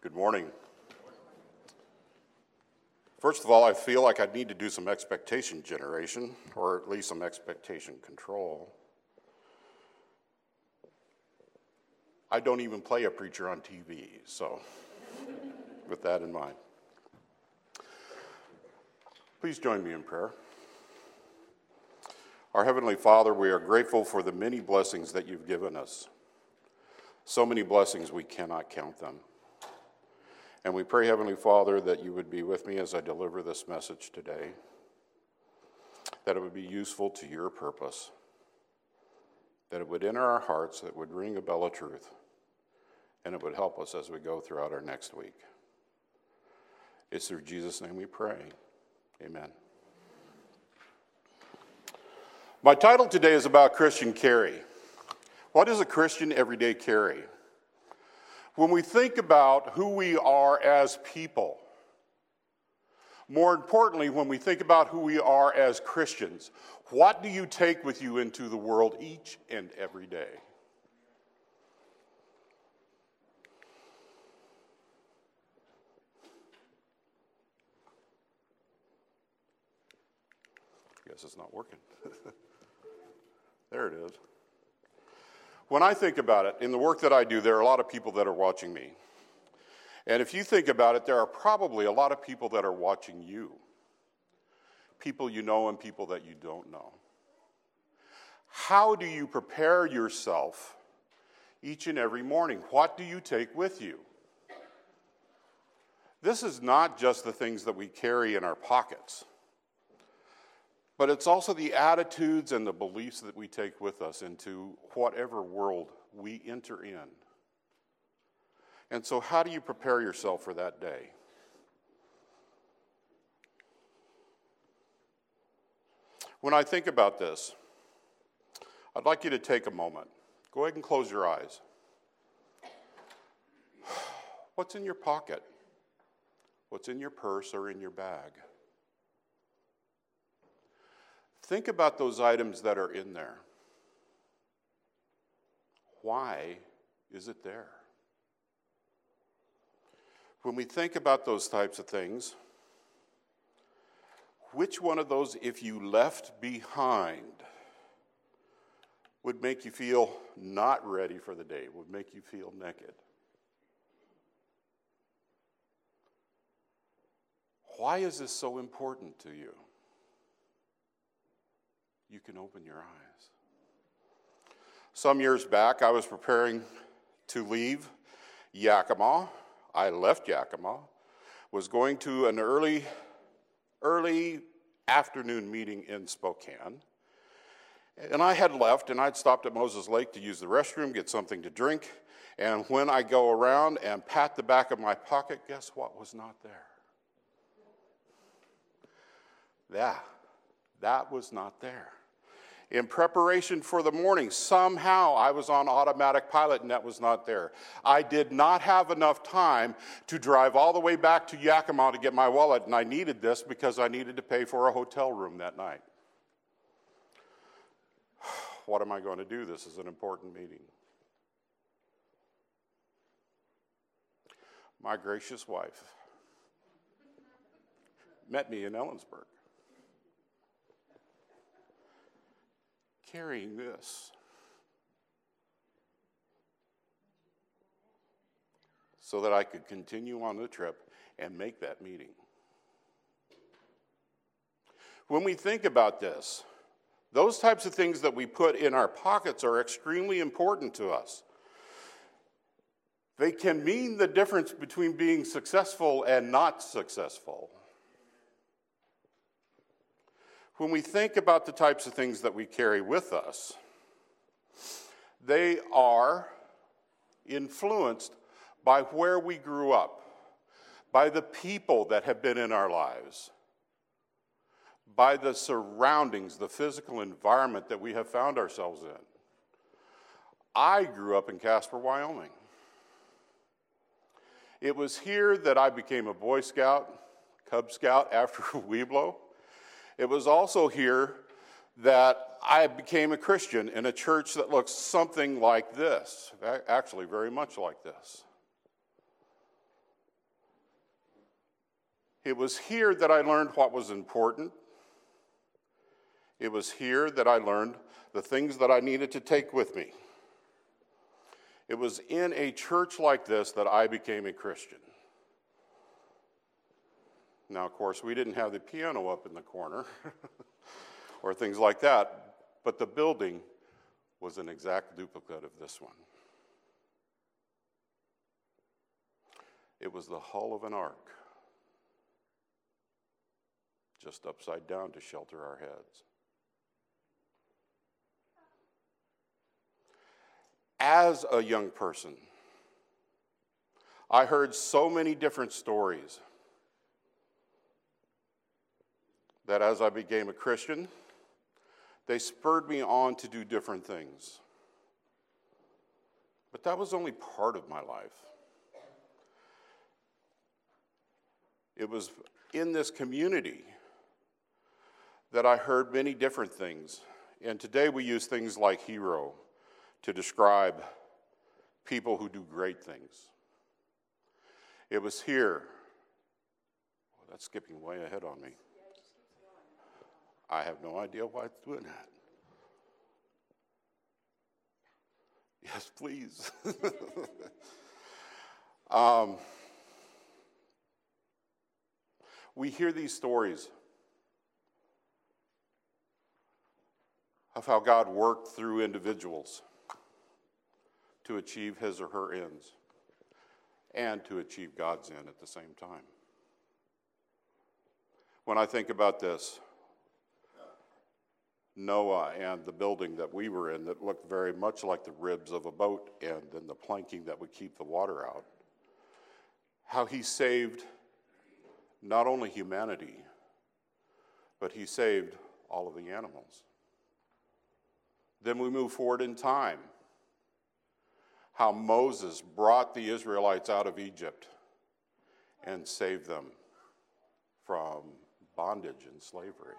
Good morning. First of all, I feel like I need to do some expectation generation, or at least some expectation control. I don't even play a preacher on TV, so with that in mind. Please join me in prayer. Our Heavenly Father, we are grateful for the many blessings that you've given us. So many blessings we cannot count them. And we pray, Heavenly Father, that you would be with me as I deliver this message today, that it would be useful to your purpose, that it would enter our hearts, that it would ring a bell of truth, and it would help us as we go throughout our next week. It's through Jesus' name we pray. Amen. My title today is about Christian carry. What is a Christian everyday carry? When we think about who we are as people, more importantly, when we think about who we are as Christians, what do you take with you into the world each and every day? Guess it's not working. There it is. When I think about it, in the work that I do, there are a lot of people that are watching me. And if you think about it, there are probably a lot of people that are watching you. People you know and people that you don't know. How do you prepare yourself each and every morning? What do you take with you? This is not just the things that we carry in our pockets, but it's also the attitudes and the beliefs that we take with us into whatever world we enter in. And so how do you prepare yourself for that day? When I think about this, I'd like you to take a moment. Go ahead and close your eyes. What's in your pocket? What's in your purse or in your bag? Think about those items that are in there. Why is it there? When we think about those types of things, which one of those, if you left behind, would make you feel not ready for the day, would make you feel naked? Why is this so important to you? You can open your eyes. Some years back, I was preparing to leave Yakima. I left Yakima, was going to an early afternoon meeting in Spokane. And I had left, and I'd stopped at Moses Lake to use the restroom, get something to drink. And when I go around and pat the back of my pocket, guess what was not there? That was not there. In preparation for the morning, somehow I was on automatic pilot and that was not there. I did not have enough time to drive all the way back to Yakima to get my wallet, and I needed this because I needed to pay for a hotel room that night. What am I going to do? This is an important meeting. My gracious wife met me in Ellensburg, carrying this so that I could continue on the trip and make that meeting. When we think about this, those types of things that we put in our pockets are extremely important to us. They can mean the difference between being successful and not successful. When we think about the types of things that we carry with us, they are influenced by where we grew up, by the people that have been in our lives, by the surroundings, the physical environment that we have found ourselves in. I grew up in Casper, Wyoming. It was here that I became a Boy Scout, Cub Scout after Weeblo. It was also here that I became a Christian in a church that looks something like this, actually very much like this. It was here that I learned what was important. It was here that I learned the things that I needed to take with me. It was in a church like this that I became a Christian. Now, of course, we didn't have the piano up in the corner or things like that, but the building was an exact duplicate of this one. It was the hull of an ark, just upside down to shelter our heads. As a young person, I heard so many different stories that as I became a Christian, they spurred me on to do different things. But that was only part of my life. It was in this community that I heard many different things. And today we use things like hero to describe people who do great things. It was here. Oh, that's skipping way ahead on me. I have no idea why it's doing that. Yes, please. We hear these stories of how God worked through individuals to achieve his or her ends and to achieve God's end at the same time. When I think about this, Noah and the building that we were in that looked very much like the ribs of a boat and then the planking that would keep the water out, how he saved not only humanity, but he saved all of the animals. Then we move forward in time, how Moses brought the Israelites out of Egypt and saved them from bondage and slavery.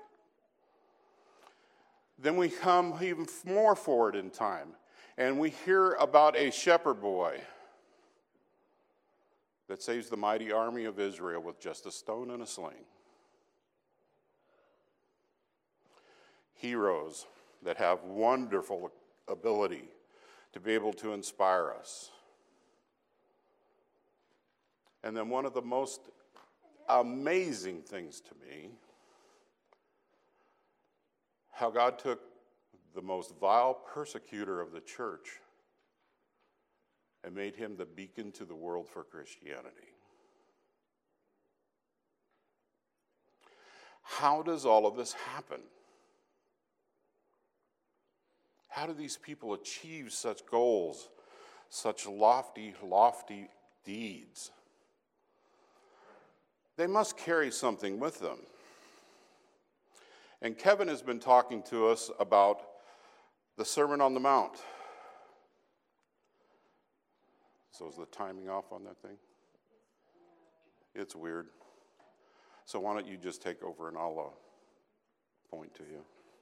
Then we come even more forward in time, and we hear about a shepherd boy that saves the mighty army of Israel with just a stone and a sling. Heroes that have wonderful ability to be able to inspire us. And then one of the most amazing things to me, how God took the most vile persecutor of the church and made him the beacon to the world for Christianity. How does all of this happen? How do these people achieve such goals, such lofty, lofty deeds? They must carry something with them. And Kevin has been talking to us about the Sermon on the Mount. So is the timing off on that thing? It's weird. So why don't you just take over and I'll point to you.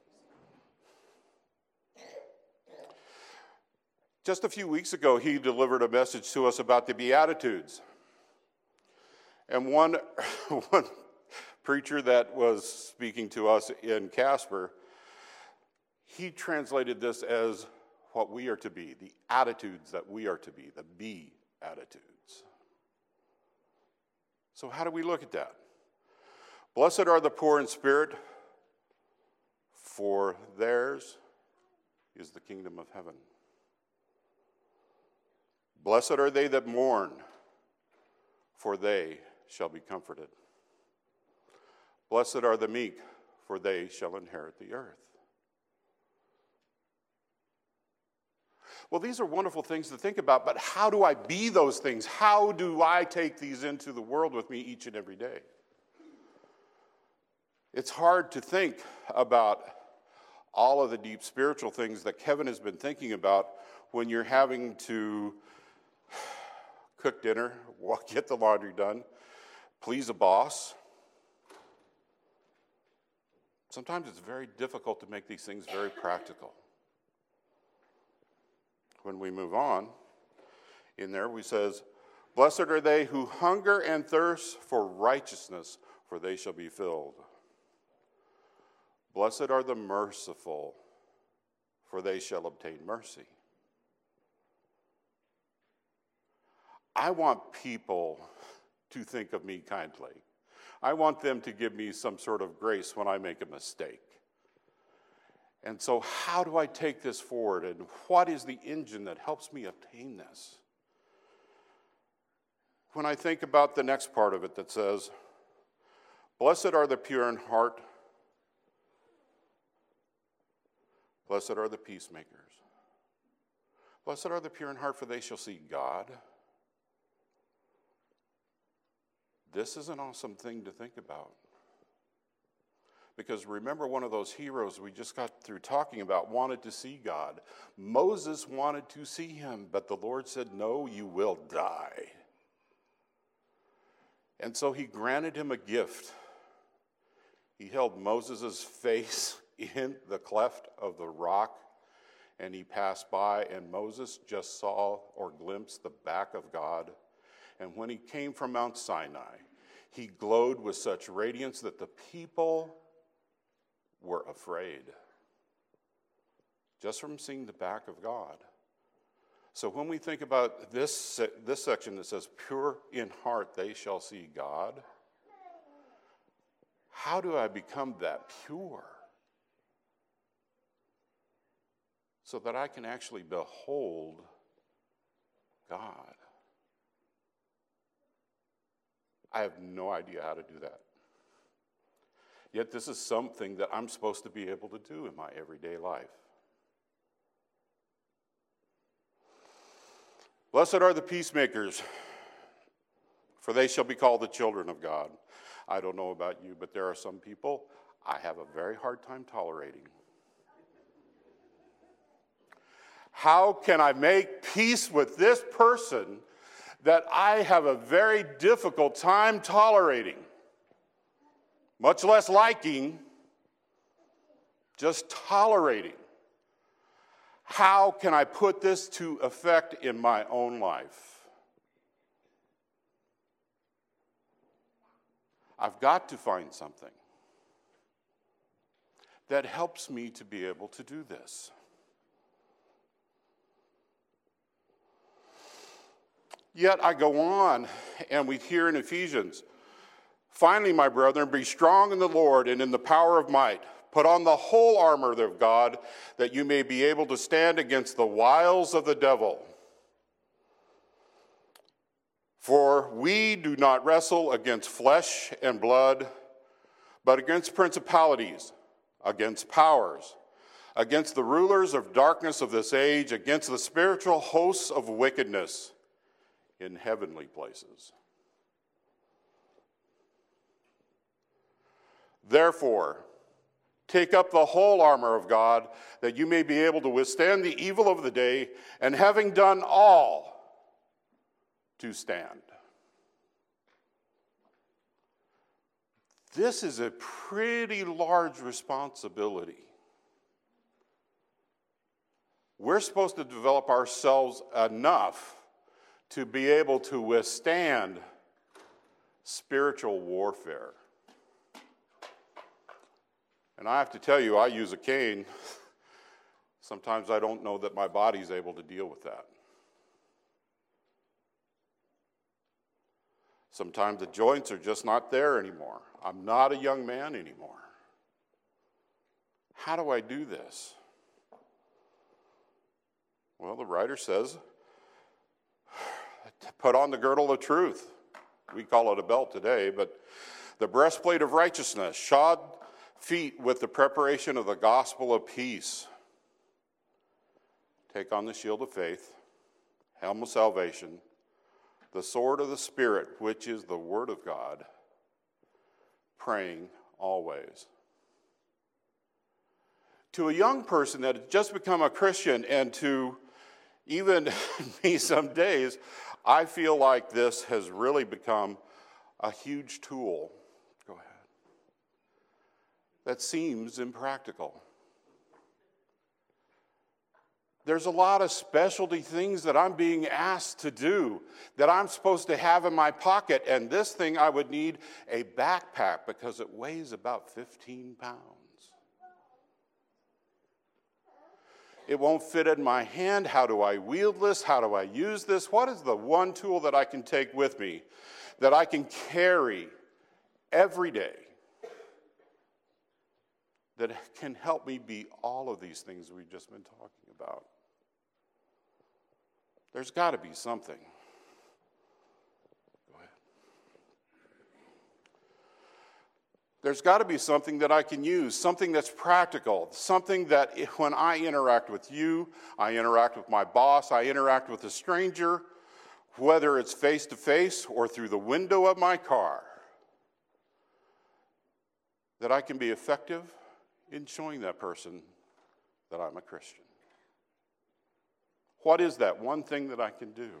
Just a few weeks ago, he delivered a message to us about the Beatitudes. And one preacher that was speaking to us in Casper, he translated this as what we are to be, the attitudes that we are to be, the Beatitudes. So how do we look at that? Blessed are the poor in spirit, for theirs is the kingdom of heaven. Blessed are they that mourn, for they shall be comforted. Blessed are the meek, for they shall inherit the earth. Well, these are wonderful things to think about, but how do I be those things? How do I take these into the world with me each and every day? It's hard to think about all of the deep spiritual things that Kevin has been thinking about when you're having to cook dinner, get the laundry done, please a boss. Sometimes it's very difficult to make these things very practical. When we move on, in there we says, blessed are they who hunger and thirst for righteousness, for they shall be filled. Blessed are the merciful, for they shall obtain mercy. I want people to think of me kindly. I want them to give me some sort of grace when I make a mistake. And so how do I take this forward, and what is the engine that helps me obtain this? When I think about the next part of it that says, blessed are the pure in heart, blessed are the peacemakers. Blessed are the pure in heart, for they shall see God. This is an awesome thing to think about. Because remember, one of those heroes we just got through talking about wanted to see God. Moses wanted to see him, but the Lord said, no, you will die. And so he granted him a gift. He held Moses' face in the cleft of the rock, and he passed by, and Moses just saw or glimpsed the back of God. And when he came from Mount Sinai, he glowed with such radiance that the people were afraid just from seeing the back of God. So when we think about this section that says, pure in heart they shall see God, how do I become that pure so that I can actually behold God? I have no idea how to do that. Yet this is something that I'm supposed to be able to do in my everyday life. Blessed are the peacemakers, for they shall be called the children of God. I don't know about you, but there are some people I have a very hard time tolerating. How can I make peace with this person that I have a very difficult time tolerating? Much less liking, just tolerating. How can I put this to effect in my own life? I've got to find something that helps me to be able to do this. Yet I go on, and we hear in Ephesians, finally, my brethren, be strong in the Lord and in the power of might. Put on the whole armor of God, that you may be able to stand against the wiles of the devil. For we do not wrestle against flesh and blood, but against principalities, against powers, against the rulers of darkness of this age, against the spiritual hosts of wickedness in heavenly places. Therefore, take up the whole armor of God, that you may be able to withstand the evil of the day, and having done all, to stand. This is a pretty large responsibility. We're supposed to develop ourselves enough to be able to withstand spiritual warfare. And I have to tell you, I use a cane. Sometimes I don't know that my body's able to deal with that. Sometimes the joints are just not there anymore. I'm not a young man anymore. How do I do this? Well, the writer says, put on the girdle of truth. We call it a belt today, but the breastplate of righteousness, shod feet with the preparation of the gospel of peace. Take on the shield of faith, helm of salvation, the sword of the Spirit, which is the word of God, praying always. To a young person that has just become a Christian, and to even me some days, I feel like this has really become a huge tool. Go ahead. That seems impractical. There's a lot of specialty things that I'm being asked to do that I'm supposed to have in my pocket. And this thing, I would need a backpack because it weighs about 15 pounds. It won't fit in my hand. How do I wield this? How do I use this? What is the one tool that I can take with me that I can carry every day that can help me be all of these things we've just been talking about? There's got to be something. Go ahead. There's got to be something that I can use, something that's practical, something that when I interact with you, I interact with my boss, I interact with a stranger, whether it's face-to-face or through the window of my car, that I can be effective in showing that person that I'm a Christian. What is that one thing that I can do?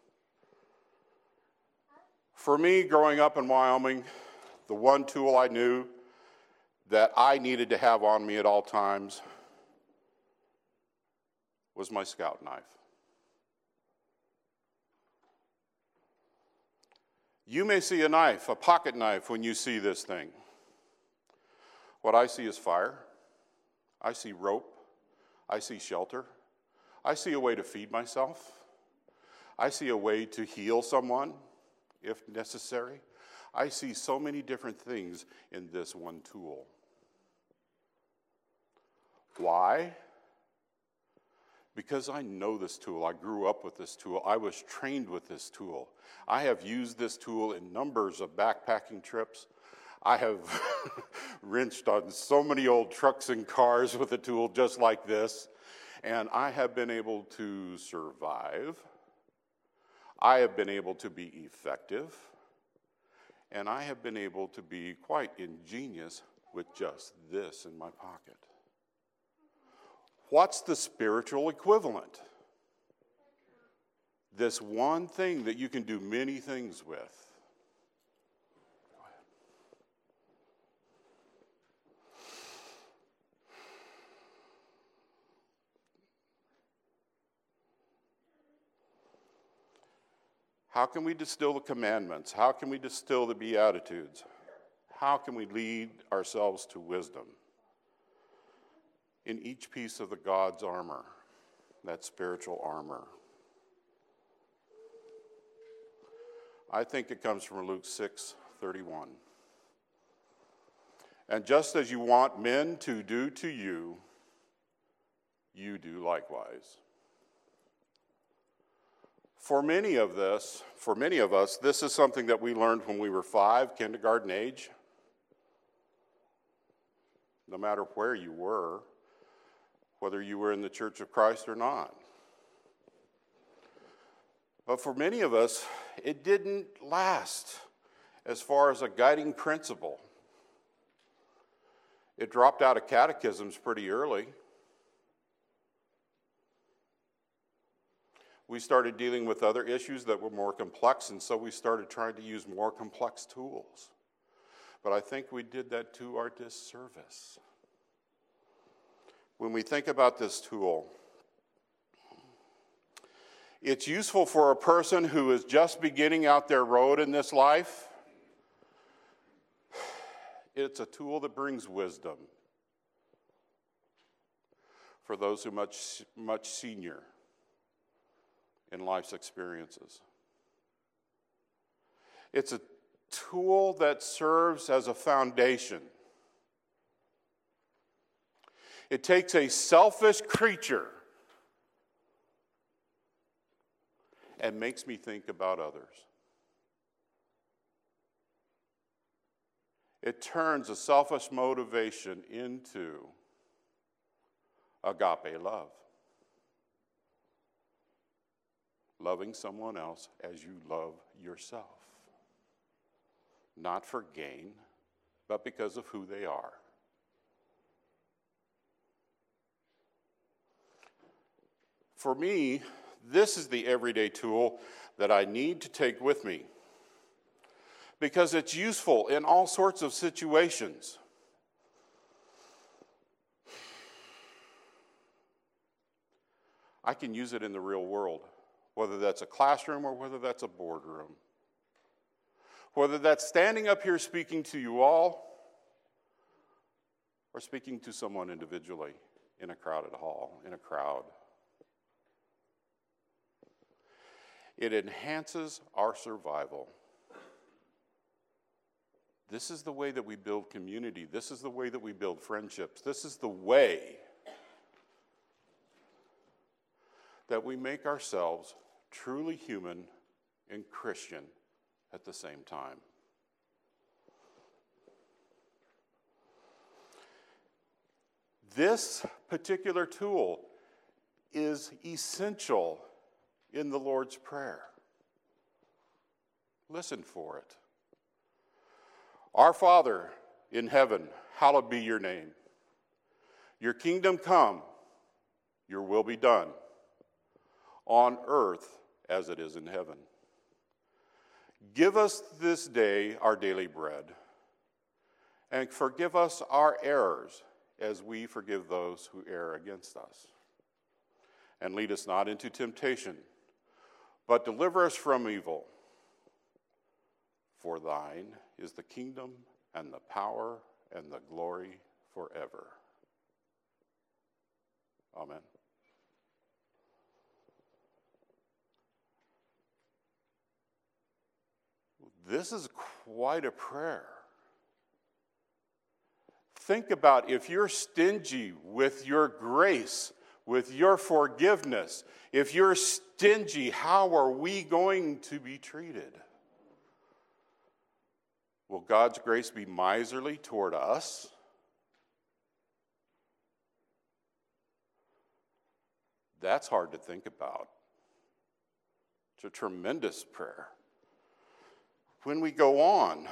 For me, growing up in Wyoming, the one tool I knew that I needed to have on me at all times was my scout knife. You may see a knife, a pocket knife, when you see this thing. What I see is fire. I see rope. I see shelter. I see a way to feed myself. I see a way to heal someone, if necessary. I see so many different things in this one tool. Why? Because I know this tool. I grew up with this tool. I was trained with this tool. I have used this tool in numbers of backpacking trips. I have wrenched on so many old trucks and cars with a tool just like this. And I have been able to survive. I have been able to be effective. And I have been able to be quite ingenious with just this in my pocket. What's the spiritual equivalent? This one thing that you can do many things with. How can we distill the commandments? How can we distill the Beatitudes? How can we lead ourselves to wisdom? In each piece of the God's armor, that spiritual armor. I think it comes from Luke 6:31. And just as you want men to do to you, you do likewise. For many of us, this is something that we learned when we were 5, kindergarten age. No matter where you were, whether you were in the Church of Christ or not. But for many of us, it didn't last as far as a guiding principle. It dropped out of catechisms pretty early. We started dealing with other issues that were more complex, and so we started trying to use more complex tools. But I think we did that to our disservice. When we think about this tool, it's useful for a person who is just beginning out their road in this life. It's a tool that brings wisdom for those who are much senior in life's experiences. It's a tool that serves as a foundation. It takes a selfish creature and makes me think about others. It turns a selfish motivation into agape love. Loving someone else as you love yourself. Not for gain, but because of who they are. For me, this is the everyday tool that I need to take with me because it's useful in all sorts of situations. I can use it in the real world, whether that's a classroom or whether that's a boardroom. Whether that's standing up here speaking to you all or speaking to someone individually in a crowded hall, in a crowd. It enhances our survival. This is the way that we build community. This is the way that we build friendships. This is the way that we make ourselves truly human and Christian at the same time. This particular tool is essential in the Lord's Prayer. Listen for it. Our Father in heaven, hallowed be your name. Your kingdom come, your will be done, on earth as it is in heaven. Give us this day our daily bread, and forgive us our errors as we forgive those who err against us. And lead us not into temptation, but deliver us from evil. For thine is the kingdom and the power and the glory forever. Amen. This is quite a prayer. Think about if you're stingy with your grace, with your forgiveness, if you're stingy, how are we going to be treated? Will God's grace be miserly toward us? That's hard to think about. It's a tremendous prayer. When we go on,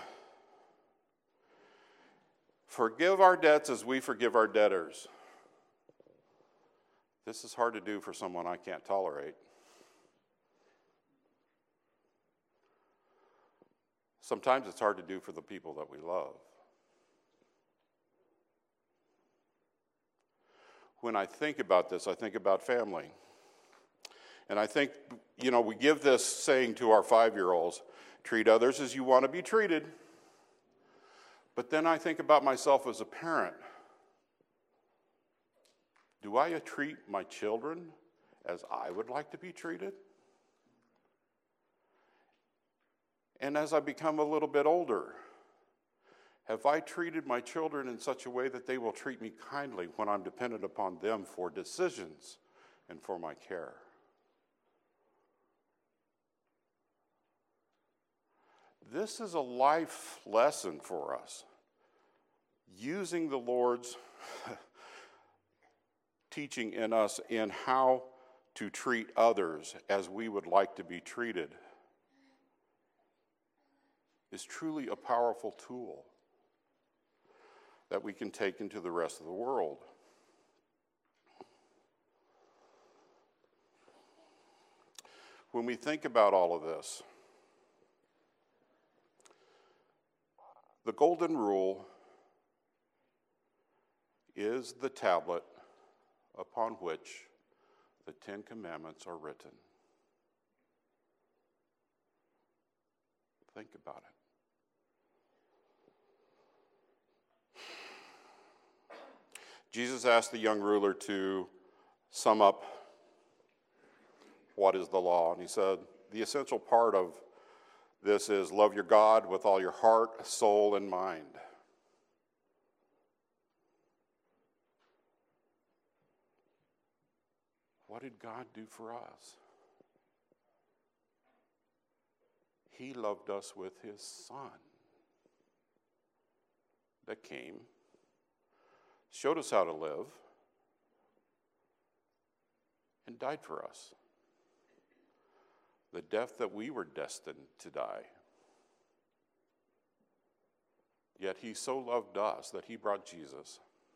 forgive our debts as we forgive our debtors. This is hard to do for someone I can't tolerate. Sometimes it's hard to do for the people that we love. When I think about this, I think about family. And I think, we give this saying to our 5-year-olds, treat others as you want to be treated. But then I think about myself as a parent. Do I treat my children as I would like to be treated? And as I become a little bit older, have I treated my children in such a way that they will treat me kindly when I'm dependent upon them for decisions and for my care? This is a life lesson for us, using the Lord's teaching in us in how to treat others as we would like to be treated is truly a powerful tool that we can take into the rest of the world. When we think about all of this, the Golden Rule is the tablet upon which the 10 Commandments are written. Think about it. Jesus asked the young ruler to sum up what is the law, and he said, the essential part of this is love your God with all your heart, soul, and mind. What did God do for us? He loved us with his Son that came, showed us how to live, and died for us. The death that we were destined to die. Yet he so loved us that he brought Jesus.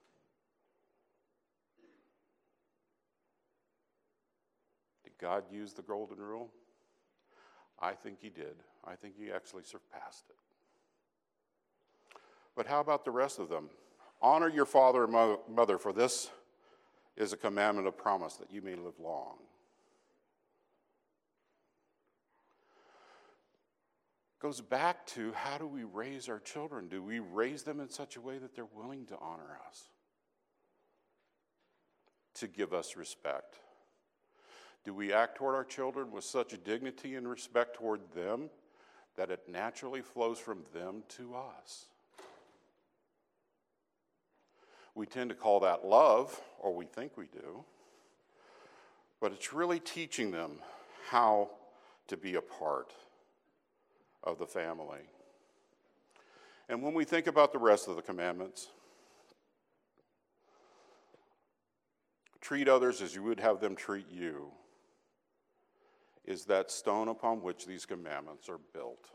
Did God use the Golden Rule? I think he did. I think he actually surpassed it. But how about the rest of them? Honor your father and mother, for this is a commandment of promise that you may live long. Goes back to, how do we raise our children? Do we raise them in such a way that they're willing to honor us, to give us respect? Do we act toward our children with such a dignity and respect toward them that it naturally flows from them to us? We tend to call that love, or we think we do, but it's really teaching them how to be a part of the family. And when we think about the rest of the commandments, treat others as you would have them treat you, is that stone upon which these commandments are built.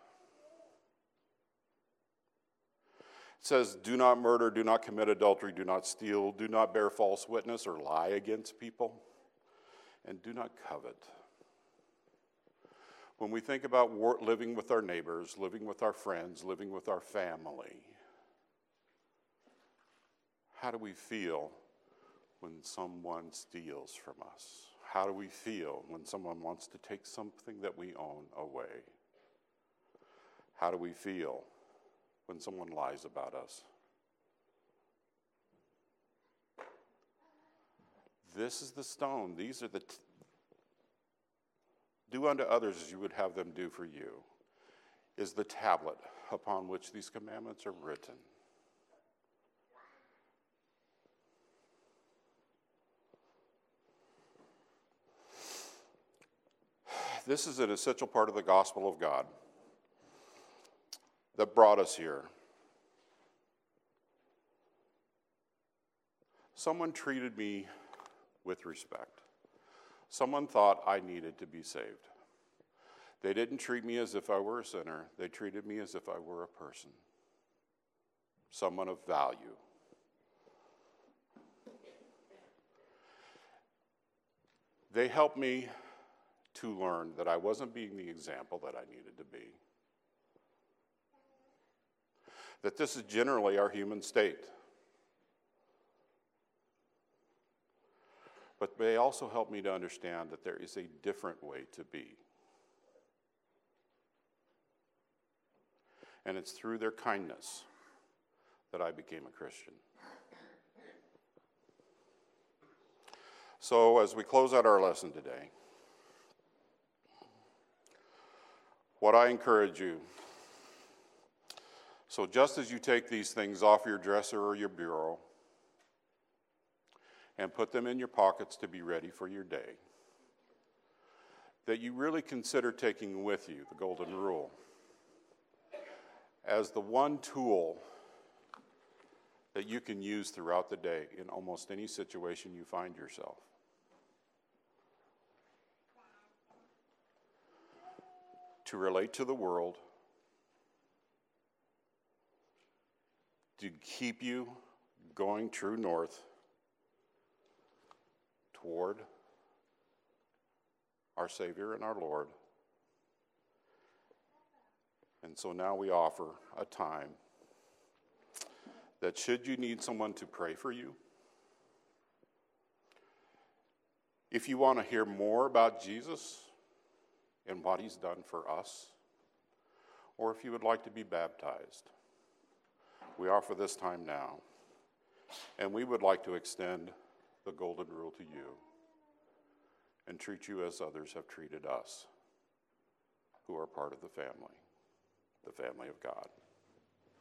It says, do not murder, do not commit adultery, do not steal, do not bear false witness or lie against people, and do not covet. When we think about living with our neighbors, living with our friends, living with our family, how do we feel when someone steals from us? How do we feel when someone wants to take something that we own away? How do we feel when someone lies about us? This is the stone. These are the do unto others as you would have them do for you, is the tablet upon which these commandments are written. This is an essential part of the gospel of God that brought us here. Someone treated me with respect. Someone thought I needed to be saved. They didn't treat me as if I were a sinner. They treated me as if I were a person, someone of value. They helped me to learn that I wasn't being the example that I needed to be. That this is generally our human state. But they also help me to understand that there is a different way to be. And it's through their kindness that I became a Christian. So as we close out our lesson today, what I encourage you, so just as you take these things off your dresser or your bureau and put them in your pockets to be ready for your day, that you really consider taking with you the Golden Rule as the one tool that you can use throughout the day in almost any situation you find yourself. To relate to the world, to keep you going true north toward our Savior and our Lord. And so now we offer a time that should you need someone to pray for you, if you want to hear more about Jesus and what he's done for us, or if you would like to be baptized, we offer this time now. And we would like to extend the Golden Rule to you and treat you as others have treated us who are part of the family of God.